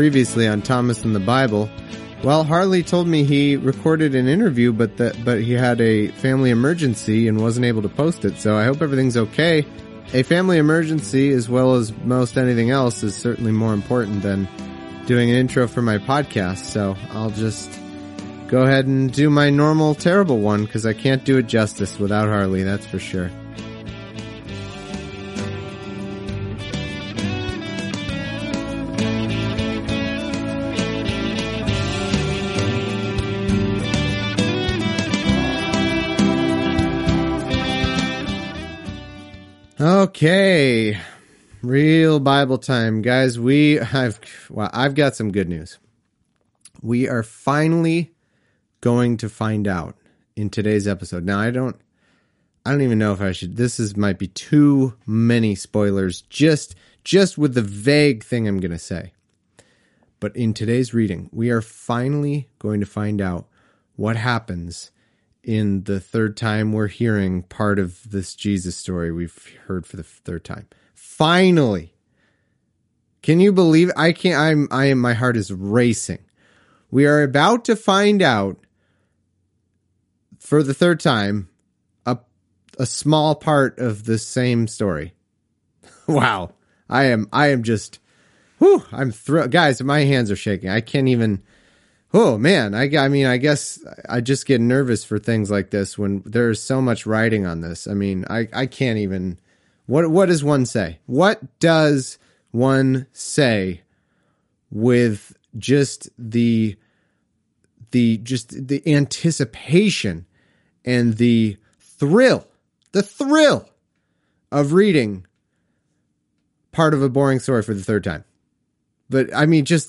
previously on Thomas and the Bible. Well, Harley told me he recorded an interview, but he had a family emergency and wasn't able to post it, so I hope everything's okay. A family emergency, as well as most anything else, is certainly more important than doing an intro for my podcast, so I'll just go ahead and do my normal terrible one, because I can't do it justice without Harley, that's for sure. Okay, real Bible time, guys. I've got some good news. We are finally going to find out in today's episode. Now, I don't even know if I should. Might be too many spoilers just with the vague thing I'm going to say. But in today's reading, we are finally going to find out what happens in the third time we're hearing part of this Jesus story we've heard for the third time. Finally. Can you believe it? I can't. My heart is racing. We are about to find out for the third time a small part of the same story. Wow. I am just, I'm thrilled. Guys, my hands are shaking. I can't even. Oh, man, I guess I just get nervous for things like this when there's so much writing on this. I mean, I can't even... What does one say? What does one say with just the anticipation and the thrill of reading part of a boring story for the third time? But, I mean, just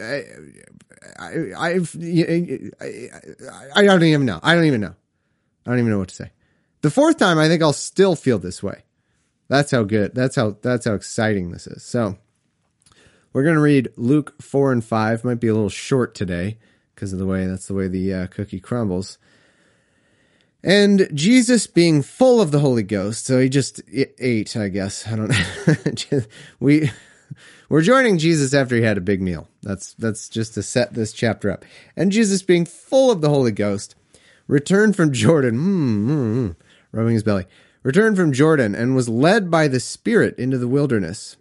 I don't even know. I don't even know what to say. The fourth time, I think I'll still feel this way. That's how good. That's how exciting this is. So we're going to read Luke 4 and 5. Might be a little short today because of that's the way the cookie crumbles. And Jesus being full of the Holy Ghost. So he just ate, I guess. I don't know. We're joining Jesus after he had a big meal. That's just to set this chapter up. And Jesus, being full of the Holy Ghost, returned from Jordan, rubbing his belly, returned from Jordan and was led by the Spirit into the wilderness.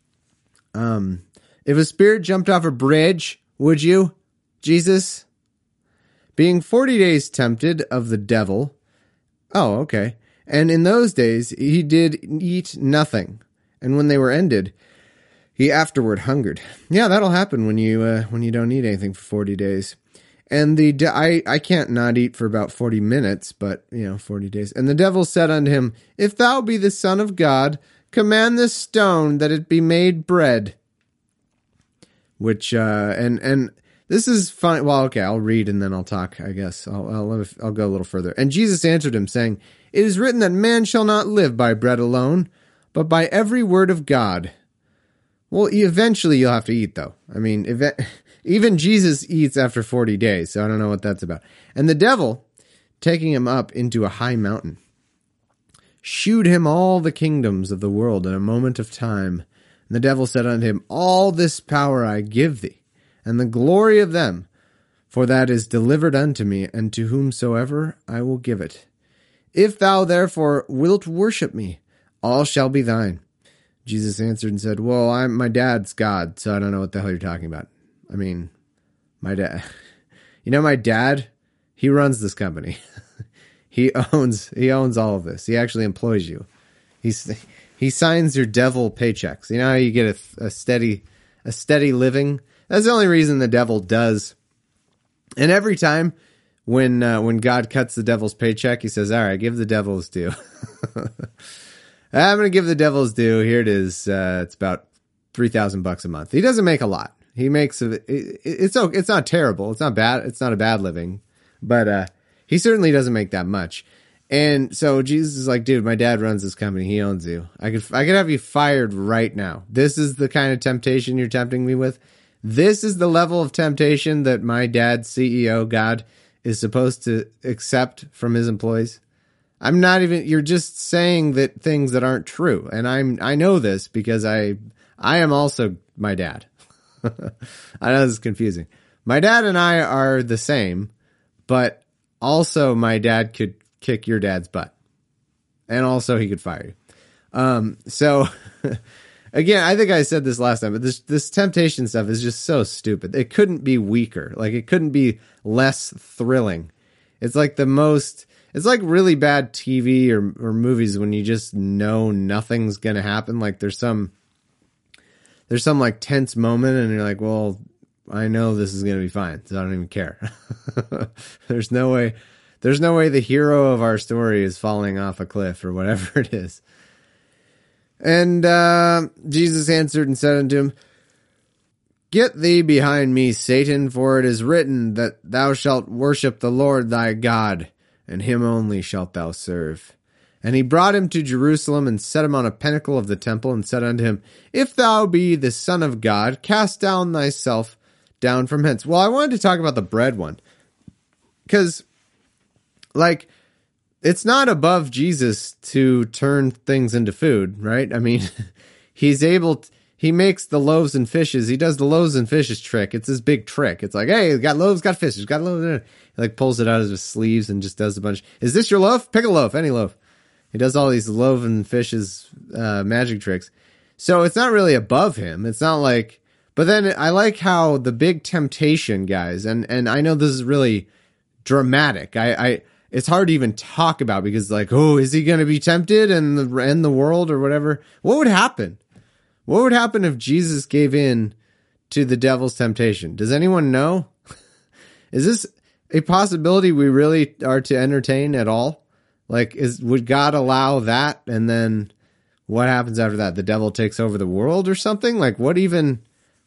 If a spirit jumped off a bridge, would you, Jesus? Being 40 days tempted of the devil. Oh, okay. And in those days he did eat nothing. And when they were ended, he afterward hungered. Yeah, that'll happen when you don't eat anything for 40 days. And I can't not eat for about 40 minutes, but 40 days. And the devil said unto him, If thou be the Son of God, command this stone that it be made bread. Which and this is fun. Well, okay, I'll read and then I'll talk. I guess I'll go a little further. And Jesus answered him, saying, It is written that man shall not live by bread alone, but by every word of God. Well, eventually you'll have to eat, though. I mean, even Jesus eats after 40 days, so I don't know what that's about. And the devil, taking him up into a high mountain, shewed him all the kingdoms of the world in a moment of time. And the devil said unto him, All this power I give thee, and the glory of them, for that is delivered unto me, and to whomsoever I will give it. If thou therefore wilt worship me, all shall be thine. Jesus answered and said, Well, my dad's God, so I don't know what the hell you're talking about. I mean, my dad, my dad, he runs this company. He owns all of this. He actually employs you. He signs your devil paychecks. You know how you get a steady living? That's the only reason the devil does. And every time when God cuts the devil's paycheck, he says, All right, give the devil his due. I'm going to give the devil's due. Here it is. It's about $3,000 a month. He doesn't make a lot. He makes it's not terrible. It's not bad. It's not a bad living, but he certainly doesn't make that much. And so Jesus is like, dude, my dad runs this company. He owns you. I could have you fired right now. This is the kind of temptation you're tempting me with. This is the level of temptation that my dad's CEO, God, is supposed to accept from his employees. You're just saying that things that aren't true. And I know this because I am also my dad. I know this is confusing. My dad and I are the same, but also my dad could kick your dad's butt. And also he could fire you. So again, I think I said this last time, but this temptation stuff is just so stupid. It couldn't be weaker. Like, it couldn't be less thrilling. It's like it's like really bad TV or movies when you just know nothing's going to happen. Like there's some like tense moment and you're like, well, I know this is going to be fine, so I don't even care. There's no way the hero of our story is falling off a cliff or whatever it is. And Jesus answered and said unto him, Get thee behind me, Satan, for it is written that thou shalt worship the Lord thy God, and him only shalt thou serve. And he brought him to Jerusalem, and set him on a pinnacle of the temple, and said unto him, If thou be the Son of God, cast down thyself down from hence. Well, I wanted to talk about the bread one, because, like, it's not above Jesus to turn things into food, right? I mean, he makes the loaves and fishes. He does the loaves and fishes trick. It's his big trick. It's like, hey, got loaves, got fishes, got loaves. He like pulls it out of his sleeves and just does a bunch. Is this your loaf? Pick a loaf, any loaf. He does all these loaves and fishes magic tricks. So it's not really above him. It's not like, but then I like how the big temptation, guys, and I know this is really dramatic. It's hard to even talk about because, like, oh, is he going to be tempted and end the world or whatever? What would happen? What would happen if Jesus gave in to the devil's temptation? Does anyone know? Is this a possibility we really are to entertain at all? Like, would God allow that? And then what happens after that? The devil takes over the world or something? Like, what even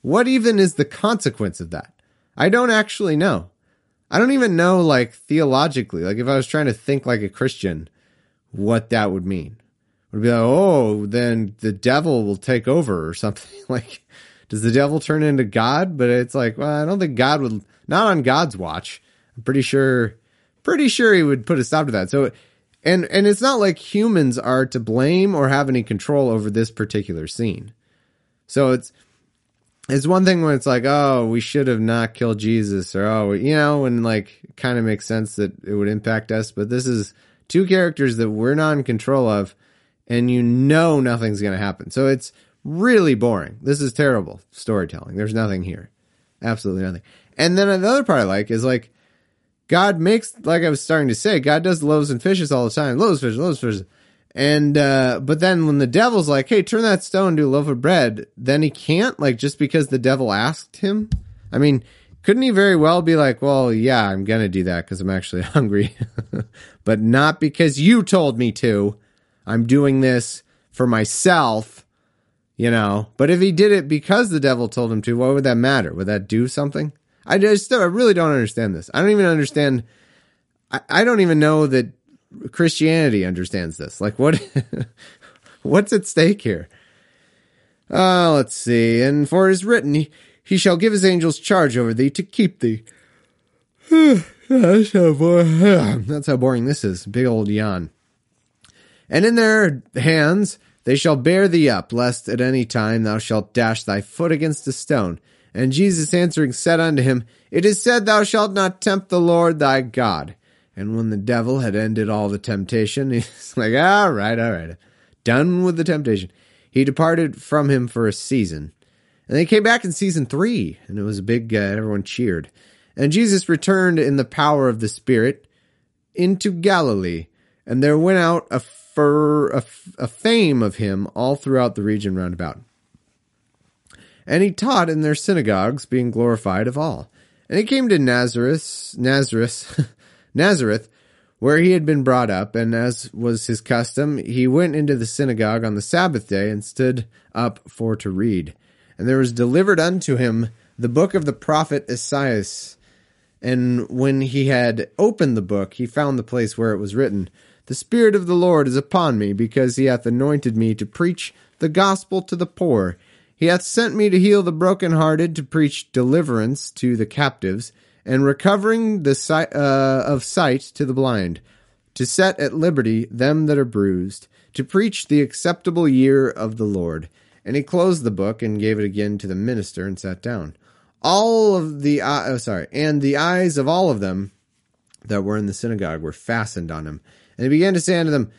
is the consequence of that? I don't actually know. I don't even know, like, theologically, like, if I was trying to think like a Christian, what that would mean. Would be like, oh, then the devil will take over or something. Like, does the devil turn into God? But it's like, well, I don't think God would, not on God's watch. I'm pretty sure he would put a stop to that. So, and it's not like humans are to blame or have any control over this particular scene. So it's one thing when it's like, oh, we should have not killed Jesus, or, oh, you know, and like, it kind of makes sense that it would impact us. But this is two characters that we're not in control of, and you know nothing's going to happen. So it's really boring. This is terrible storytelling. There's nothing here. Absolutely nothing. And then another part I like is, like, God makes, like I was starting to say, God does loaves and fishes all the time. Loaves, fishes. And, but then when the devil's like, hey, turn that stone into a loaf of bread, then he can't, like, just because the devil asked him. I mean, couldn't he very well be like, well, yeah, I'm going to do that because I'm actually hungry, but not because you told me to. I'm doing this for myself, you know. But if he did it because the devil told him to, what would that matter? Would that do something? I really don't understand this. I don't even understand. I don't even know that Christianity understands this. Like, what's at stake here? Let's see. And for it is written, he shall give his angels charge over thee to keep thee. That's how boring this is. Big old yawn. And in their hands they shall bear thee up, lest at any time thou shalt dash thy foot against a stone. And Jesus answering said unto him, It is said, Thou shalt not tempt the Lord thy God. And when the devil had ended all the temptation, he's like, all right. Done with the temptation. He departed from him for a season. And they came back in season 3, and it was a big, everyone cheered. And Jesus returned in the power of the Spirit into Galilee. And there went out a fame of him all throughout the region round about. And he taught in their synagogues, being glorified of all. And he came to Nazareth, where he had been brought up, and as was his custom, he went into the synagogue on the Sabbath day and stood up for to read. And there was delivered unto him the book of the prophet Esaias. And when he had opened the book, he found the place where it was written, The Spirit of the Lord is upon me, because he hath anointed me to preach the gospel to the poor. He hath sent me to heal the brokenhearted, to preach deliverance to the captives, and recovering the sight to the blind, to set at liberty them that are bruised, to preach the acceptable year of the Lord. And he closed the book and gave it again to the minister and sat down. And the eyes of all of them that were in the synagogue were fastened on him. And he began to say unto them,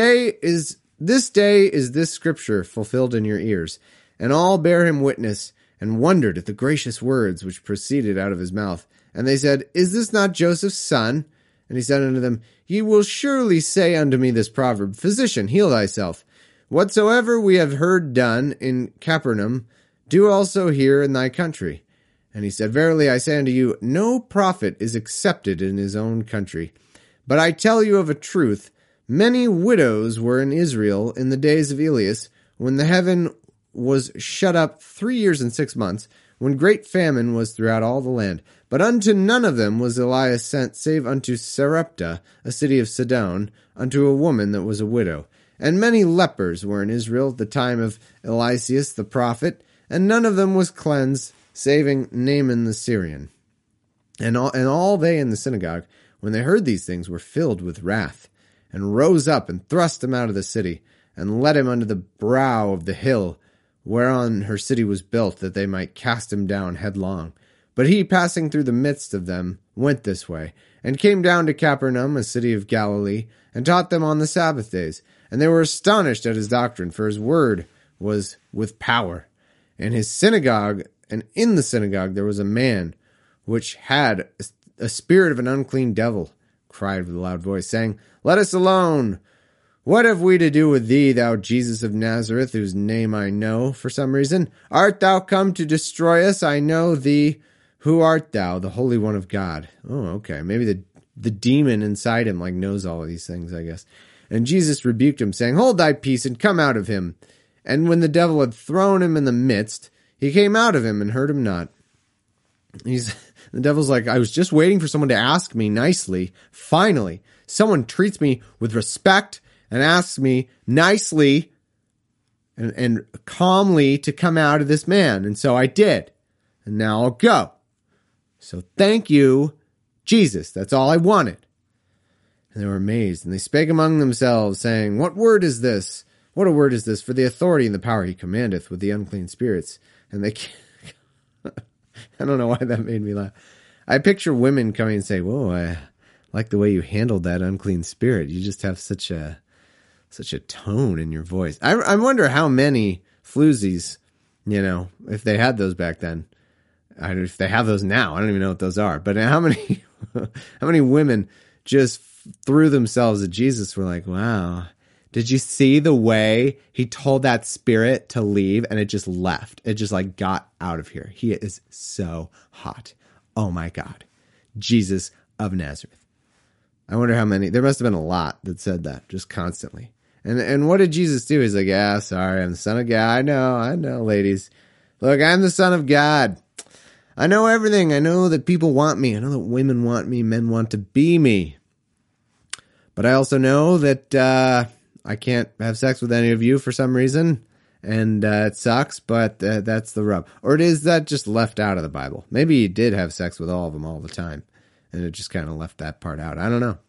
This day is this scripture fulfilled in your ears. And all bare him witness, and wondered at the gracious words which proceeded out of his mouth. And they said, Is this not Joseph's son? And he said unto them, Ye will surely say unto me this proverb, Physician, heal thyself. Whatsoever we have heard done in Capernaum, do also here in thy country. And he said, Verily I say unto you, no prophet is accepted in his own country. But I tell you of a truth, many widows were in Israel in the days of Elias, when the heaven was shut up 3 years and 6 months, when great famine was throughout all the land. But unto none of them was Elias sent, save unto Sarepta, a city of Sidon, unto a woman that was a widow. And many lepers were in Israel at the time of Eliseus the prophet, and none of them was cleansed, saving Naaman the Syrian. And all they in the synagogue, when they heard these things, were filled with wrath, and rose up and thrust him out of the city, and led him unto the brow of the hill, whereon her city was built, that they might cast him down headlong. But he, passing through the midst of them, went this way, and came down to Capernaum, a city of Galilee, and taught them on the Sabbath days. And they were astonished at his doctrine, for his word was with power. And in the synagogue there was a man which had a spirit of an unclean devil, cried with a loud voice, saying, Let us alone. What have we to do with thee, thou Jesus of Nazareth, whose name I know for some reason? Art thou come to destroy us? I know thee. Who art thou, the Holy One of God? Oh, okay. Maybe the demon inside him knows all of these things, I guess. And Jesus rebuked him, saying, Hold thy peace, and come out of him. And when the devil had thrown him in the midst, he came out of him and hurt him not. The devil's like, I was just waiting for someone to ask me nicely. Finally, someone treats me with respect and asks me nicely and calmly to come out of this man. And so I did. And now I'll go. So thank you, Jesus. That's all I wanted. And they were amazed. And they spake among themselves, saying, What word is this? What a word is this for the authority and the power he commandeth with the unclean spirits. And they I don't know why that made me laugh. I picture women coming and say, Whoa, I like the way you handled that unclean spirit. You just have such a tone in your voice. I wonder how many floozies, if they had those back then. If they have those now, I don't even know what those are. But how many women just threw themselves at Jesus were like, wow, did you see the way he told that spirit to leave and it just left? It just got out of here. He is so hot. Oh my God. Jesus of Nazareth. I wonder how many. There must have been a lot that said that just constantly. And what did Jesus do? He's like, yeah, sorry, I'm the Son of God. I know, ladies. Look, I'm the Son of God. I know everything. I know that people want me. I know that women want me. Men want to be me. But I also know that I can't have sex with any of you for some reason. And it sucks, but that's the rub. Or is that just left out of the Bible? Maybe he did have sex with all of them all the time. And it just kind of left that part out. I don't know.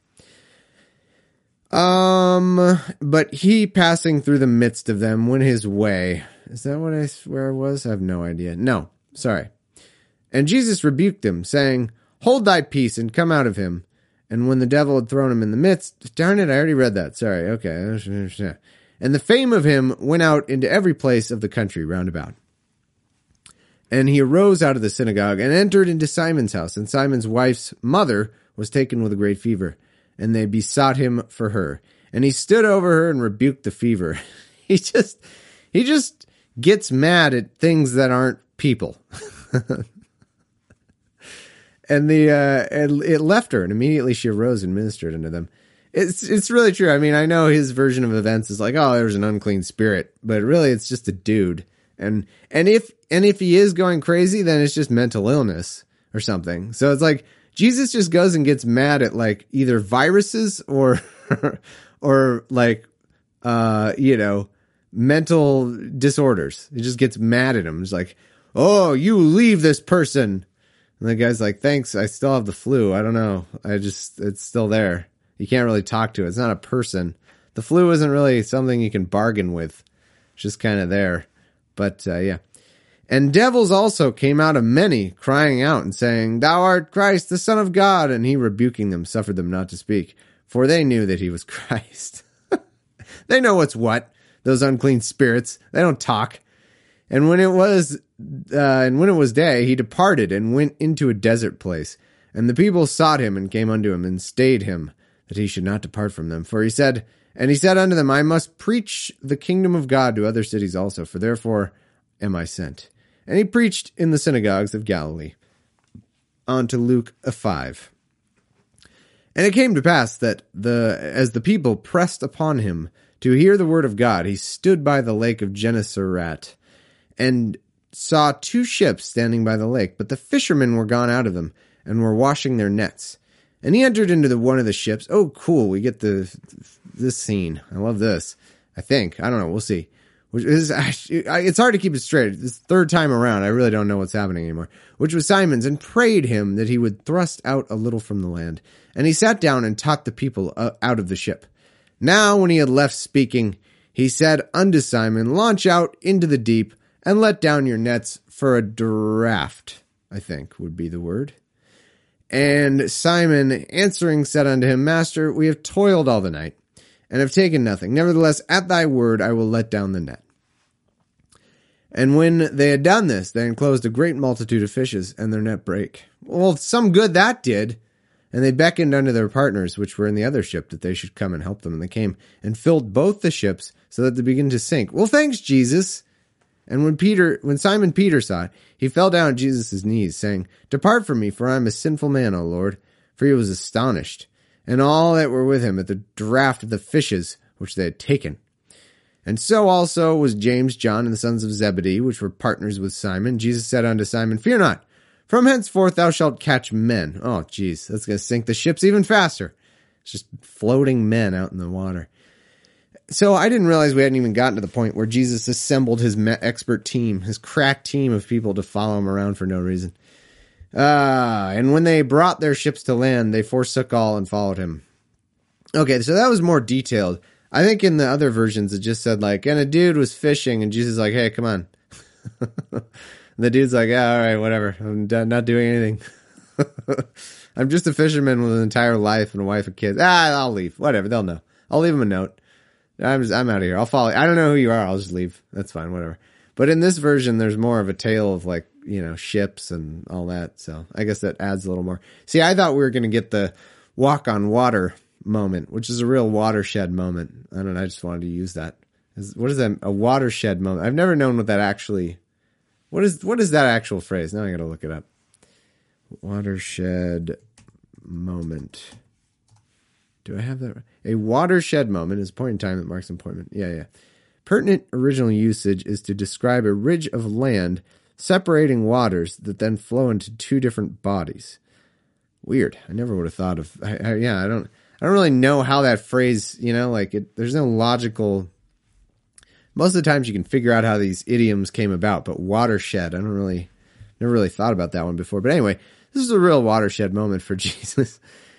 But he, passing through the midst of them, went his way. Is that where I was? I have no idea. No, sorry. And Jesus rebuked him, saying, Hold thy peace, and come out of him. And when the devil had thrown him in the midst, darn it, I already read that. Sorry, okay. And the fame of him went out into every place of the country round about. And he arose out of the synagogue, and entered into Simon's house. And Simon's wife's mother was taken with a great fever. And they besought him for her. And he stood over her and rebuked the fever. He just gets mad at things that aren't people. And it left her, and immediately she arose and ministered unto them. It's really true. I mean, I know his version of events is like, oh, there's an unclean spirit, but really it's just a dude. And if he is going crazy, then it's just mental illness or something. So it's like Jesus just goes and gets mad at either viruses or mental disorders. He just gets mad at him. It's like, oh, you leave this person. And the guy's like, thanks, I still have the flu. I don't know. It's still there. You can't really talk to it. It's not a person. The flu isn't really something you can bargain with. It's just kind of there. But, yeah. And devils also came out of many, crying out and saying, Thou art Christ, the Son of God. And he, rebuking them, suffered them not to speak, for they knew that he was Christ. They know what's what, those unclean spirits. They don't talk. And when it was day, he departed and went into a desert place. And the people sought him and came unto him and stayed him, that he should not depart from them. For he said unto them, I must preach the kingdom of God to other cities also, for therefore am I sent. And he preached in the synagogues of Galilee. On to Luke 5. And it came to pass that as the people pressed upon him to hear the word of God, he stood by the lake of Gennesaret, and saw 2 ships standing by the lake, but the fishermen were gone out of them, and were washing their nets. And he entered into one of the ships. Oh, cool, we get this scene. I love this. I think. I don't know, we'll see. Which is it's hard to keep it straight. This third time around, I really don't know what's happening anymore. Which was Simon's, and prayed him that he would thrust out a little from the land. And he sat down and taught the people out of the ship. Now when he had left speaking, he said unto Simon, Launch out into the deep, and let down your nets for a draught, I think would be the word. And Simon answering said unto him, Master, we have toiled all the night, and have taken nothing. Nevertheless, at thy word I will let down the net. And when they had done this, they enclosed a great multitude of fishes, and their net brake. Well, some good that did. And they beckoned unto their partners, which were in the other ship, that they should come and help them. And they came and filled both the ships, so that they began to sink. Well, thanks, Jesus. And when Simon Peter saw it, he fell down at Jesus' knees, saying, Depart from me, for I am a sinful man, O Lord. For he was astonished, and all that were with him at the draught of the fishes which they had taken. And so also was James, John, and the sons of Zebedee, which were partners with Simon. Jesus said unto Simon, Fear not, from henceforth thou shalt catch men. Oh, geez, that's going to sink the ships even faster. It's just floating men out in the water. So I didn't realize we hadn't even gotten to the point where Jesus assembled his expert team, his crack team of people to follow him around for no reason. And when they brought their ships to land, they forsook all and followed him. Okay, so that was more detailed. I think in the other versions it just said like, and a dude was fishing, and Jesus is like, hey, come on. The dude's like, yeah, all right, whatever. I'm not doing anything. I'm just a fisherman with an entire life and a wife and kids. I'll leave. Whatever, they'll know. I'll leave them a note. I'm out of here. I'll follow. I don't know who you are. I'll just leave. That's fine. Whatever. But in this version, there's more of a tale of like, ships and all that. So I guess that adds a little more. See, I thought we were going to get the walk on water moment, which is a real watershed moment. I don't know. I just wanted to use that. What is that? A watershed moment. I've never known what that actually, what is that actual phrase? Now I got to look it up. Watershed moment. Do I have that right? A watershed moment is a point in time that marks an appointment. Yeah. Pertinent original usage is to describe a ridge of land separating waters that then flow into 2 different bodies. Weird. I never would have thought of. I don't really know how that phrase. There's no logical. Most of the times you can figure out how these idioms came about, but watershed, never really thought about that one before. But anyway, this is a real watershed moment for Jesus.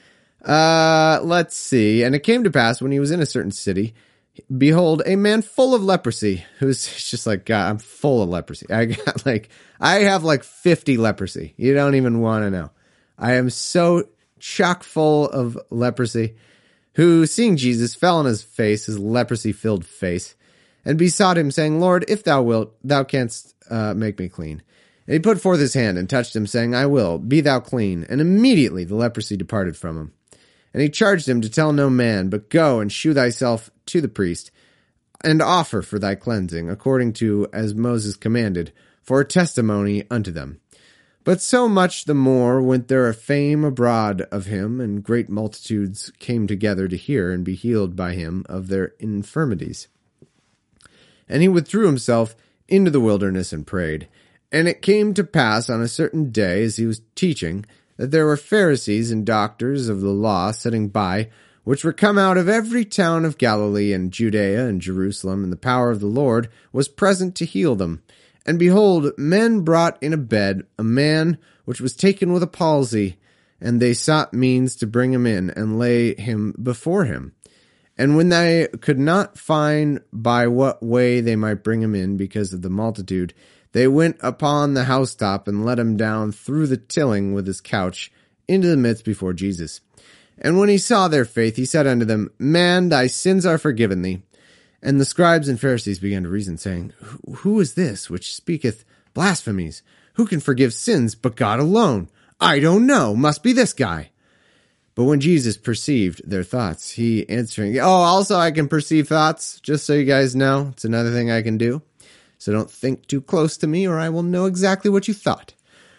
Let's see. And it came to pass when he was in a certain city, behold, a man full of leprosy, who's just like, God, I'm full of leprosy. I have 50 leprosy. You don't even want to know. I am so chock full of leprosy, who, seeing Jesus, fell on his face, his leprosy-filled face, and besought him, saying, Lord, if thou wilt, thou canst make me clean. And he put forth his hand and touched him, saying, I will, be thou clean. And immediately the leprosy departed from him. And he charged him to tell no man, but go and shew thyself to the priest, and offer for thy cleansing, according to as Moses commanded, for a testimony unto them. But so much the more went there a fame abroad of him, and great multitudes came together to hear and be healed by him of their infirmities. And he withdrew himself into the wilderness and prayed. And it came to pass on a certain day, as he was teaching, that there were Pharisees and doctors of the law sitting by, which were come out of every town of Galilee and Judea and Jerusalem, and the power of the Lord was present to heal them. And behold, men brought in a bed a man which was taken with a palsy, and they sought means to bring him in and lay him before him. And when they could not find by what way they might bring him in because of the multitude, they went upon the housetop and let him down through the tilling with his couch into the midst before Jesus. And when he saw their faith, he said unto them, Man, thy sins are forgiven thee. And the scribes and Pharisees began to reason, saying, Who is this which speaketh blasphemies? Who can forgive sins but God alone? I don't know. Must be this guy. But when Jesus perceived their thoughts, he answering, also I can perceive thoughts, just so you guys know. It's another thing I can do. So don't think too close to me, or I will know exactly what you thought.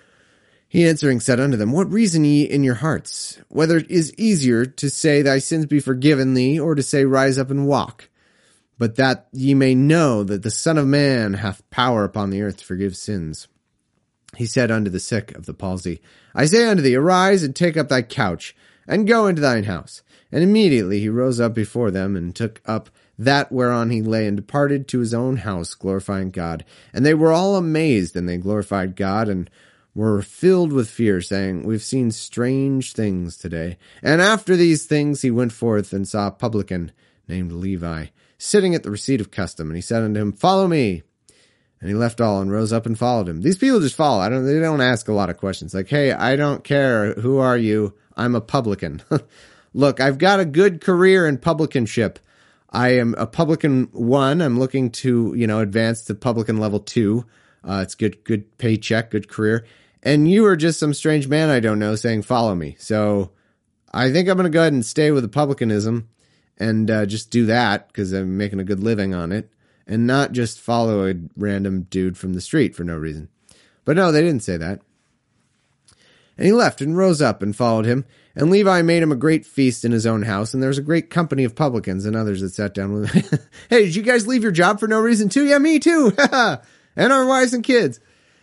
He answering said unto them, What reason ye in your hearts? Whether it is easier to say, Thy sins be forgiven thee, or to say, Rise up and walk? But that ye may know that the Son of Man hath power upon the earth to forgive sins. He said unto the sick of the palsy, I say unto thee, Arise and take up thy couch, and go into thine house. And immediately he rose up before them, and took up that whereon he lay, and departed to his own house, glorifying God. And they were all amazed, and they glorified God, and were filled with fear, saying, We've seen strange things today. And after these things he went forth, and saw a publican named Levi, sitting at the receipt of custom. And he said unto him, Follow me. And he left all and rose up and followed him. These people just follow. They don't ask a lot of questions. Like, hey, I don't care. Who are you? I'm a publican. Look, I've got a good career in publicanship. I am a publican 1. I'm looking to, advance to publican level 2. It's good paycheck, good career. And you are just some strange man I don't know saying, follow me. So I think I'm going to go ahead and stay with the publicanism and just do that because I'm making a good living on it. And not just follow a random dude from the street for no reason. But no, they didn't say that. And he left and rose up and followed him. And Levi made him a great feast in his own house. And there was a great company of publicans and others that sat down with him. Hey, did you guys leave your job for no reason too? Yeah, me too. And our wives and kids.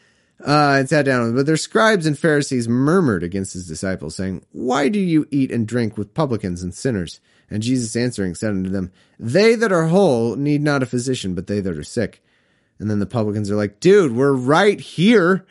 And sat down with him. But their scribes and Pharisees murmured against his disciples, saying, Why do you eat and drink with publicans and sinners? And Jesus answering said unto them, They that are whole need not a physician, but they that are sick. And then the publicans are like, Dude, we're right here.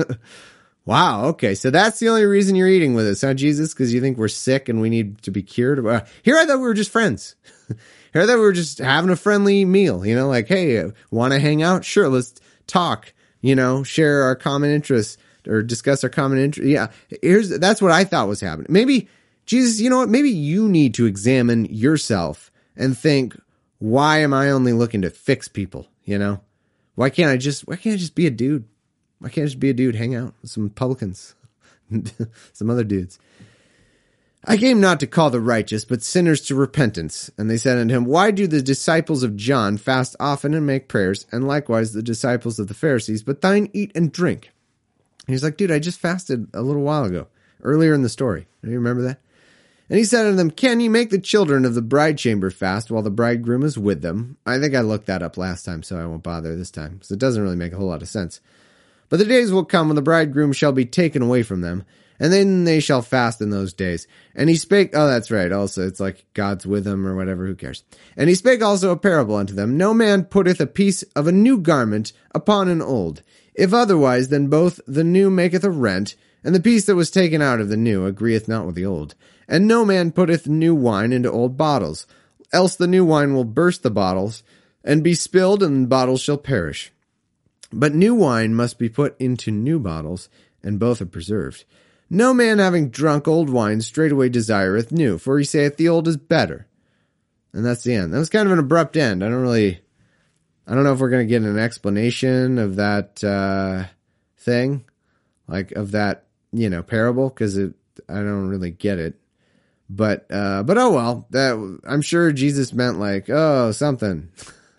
Wow, okay, so that's the only reason you're eating with us, huh, Jesus? Because you think we're sick and we need to be cured? Here I thought we were just friends. Here I thought we were just having a friendly meal, like, hey, want to hang out? Sure, let's talk, share our common interests or discuss our common interests. Yeah, that's what I thought was happening. Maybe, Jesus, you know what? Maybe you need to examine yourself and think, why am I only looking to fix people, Why can't I just be a dude? Why can't I just be a dude, hang out with some publicans, some other dudes? I came not to call the righteous, but sinners to repentance. And they said unto him, Why do the disciples of John fast often and make prayers, and likewise the disciples of the Pharisees, but thine eat and drink? And he's like, dude, I just fasted a little while ago, earlier in the story. Do you remember that? And he said unto them, Can ye make the children of the bride chamber fast while the bridegroom is with them? I think I looked that up last time, so I won't bother this time, because it doesn't really make a whole lot of sense. But the days will come when the bridegroom shall be taken away from them, and then they shall fast in those days. And he spake, that's right, also, it's like God's with them or whatever, who cares? And he spake also a parable unto them, No man putteth a piece of a new garment upon an old. If otherwise, then both the new maketh a rent, and the piece that was taken out of the new agreeth not with the old. And no man putteth new wine into old bottles, else the new wine will burst the bottles, and be spilled, and the bottles shall perish. But new wine must be put into new bottles, and both are preserved. No man having drunk old wine straightway desireth new, for he saith the old is better. And that's the end. That was kind of an abrupt end. I don't know if we're going to get an explanation of that thing, like of that, parable, because I don't really get it. But oh well, I'm sure Jesus meant like, something.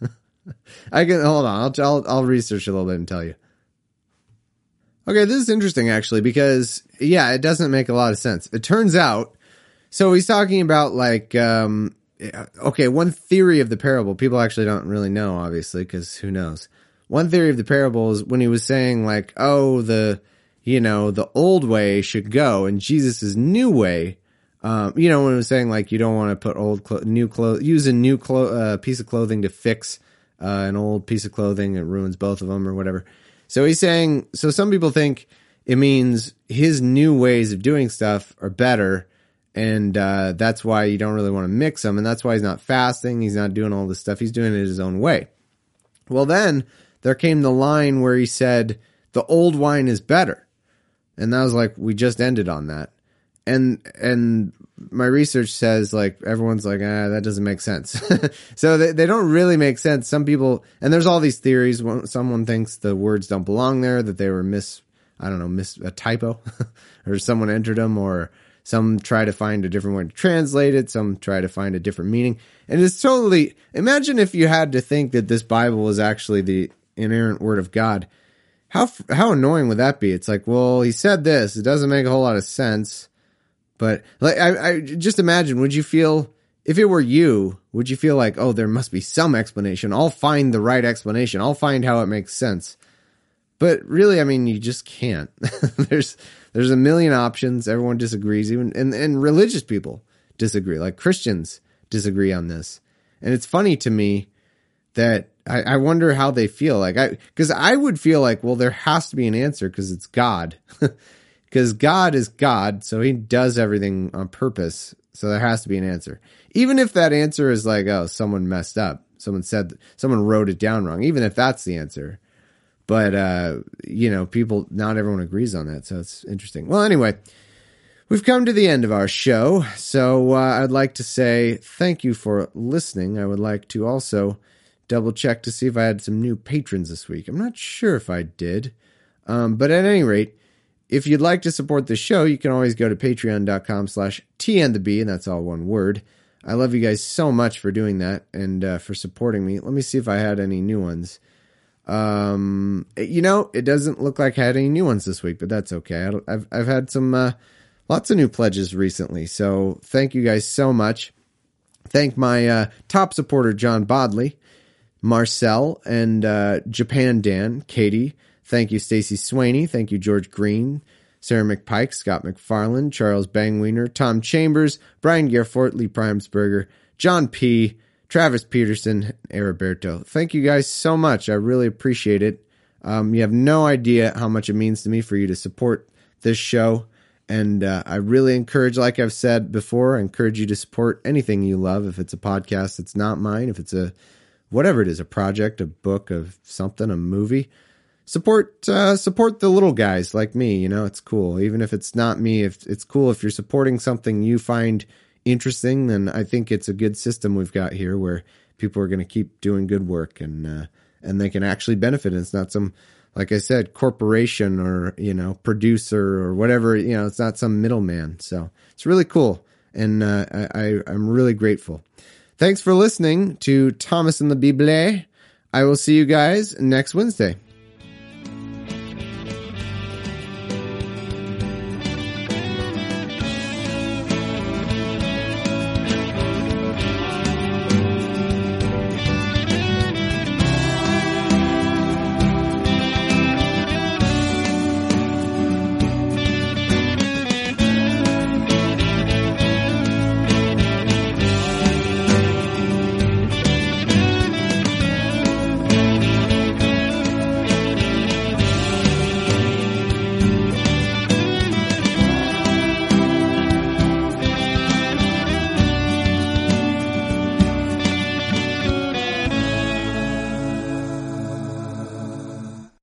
Hold on. I'll research a little bit and tell you. Okay, this is interesting actually because it doesn't make a lot of sense. It turns out, so he's talking about like, one theory of the parable. People actually don't really know, obviously, because who knows? One theory of the parable is when he was saying like, the old way should go, and Jesus' new way. When it was saying like you don't want to put use a new piece of clothing to fix an old piece of clothing, it ruins both of them or whatever. So he's saying, so some people think it means his new ways of doing stuff are better, And that's why you don't really want to mix them. And that's why he's not fasting. He's not doing all this stuff. He's doing it his own way. Well, then there came the line where he said, the old wine is better. And that was like, we just ended on that. And my research says, like, everyone's like, that doesn't make sense. So they don't really make sense. Some people, and there's all these theories. Someone thinks the words don't belong there, that they were a typo, or someone entered them, or some try to find a different way to translate it. Some try to find a different meaning. And it's totally, imagine if you had to think that this Bible was actually the inerrant word of God. How annoying would that be? It's like, well, he said this. It doesn't make a whole lot of sense. But like, I just imagine, would you feel, if it were you, would you feel like, oh, there must be some explanation. I'll find the right explanation. I'll find how it makes sense. But really, I mean, you just can't. There's a million options. Everyone disagrees. Even and religious people disagree. Like Christians disagree on this. And it's funny to me that I wonder how they feel. Because I would feel like, well, there has to be an answer because it's God. Because God is God, so he does everything on purpose. So there has to be an answer. Even if that answer is like, oh, someone messed up. Someone wrote it down wrong. Even if that's the answer. But, not everyone agrees on that. So it's interesting. Well, anyway, we've come to the end of our show. So I'd like to say thank you for listening. I would like to also double check to see if I had some new patrons this week. I'm not sure if I did. But at any rate, if you'd like to support the show, you can always go to patreon.com/TNTheB, and that's all one word. I love you guys so much for doing that and for supporting me. Let me see if I had any new ones. It doesn't look like I had any new ones this week, but that's okay. I've had some lots of new pledges recently, so thank you guys so much. Thank my top supporter, John Bodley, Marcel, and Japan Dan, Katie. Thank you, Stacey Swaney. Thank you, George Green, Sarah McPike, Scott McFarland, Charles Bangwiener, Tom Chambers, Brian Gerfort, Lee Primesberger, John P., Travis Peterson, Heriberto. Thank you guys so much. I really appreciate it. You have no idea how much it means to me for you to support this show. And I really encourage, like I've said before, I encourage you to support anything you love. If it's a podcast that's not mine, if it's whatever it is, a project, a book, of something, a movie. Support the little guys like me. It's cool. Even if it's not me, if it's cool if you're supporting something you find interesting, then I think it's a good system we've got here where people are going to keep doing good work and they can actually benefit. And it's not some, like I said, corporation or, producer or whatever, it's not some middleman. So it's really cool. And I'm really grateful. Thanks for listening to Thomas and the Bible. I will see you guys next Wednesday.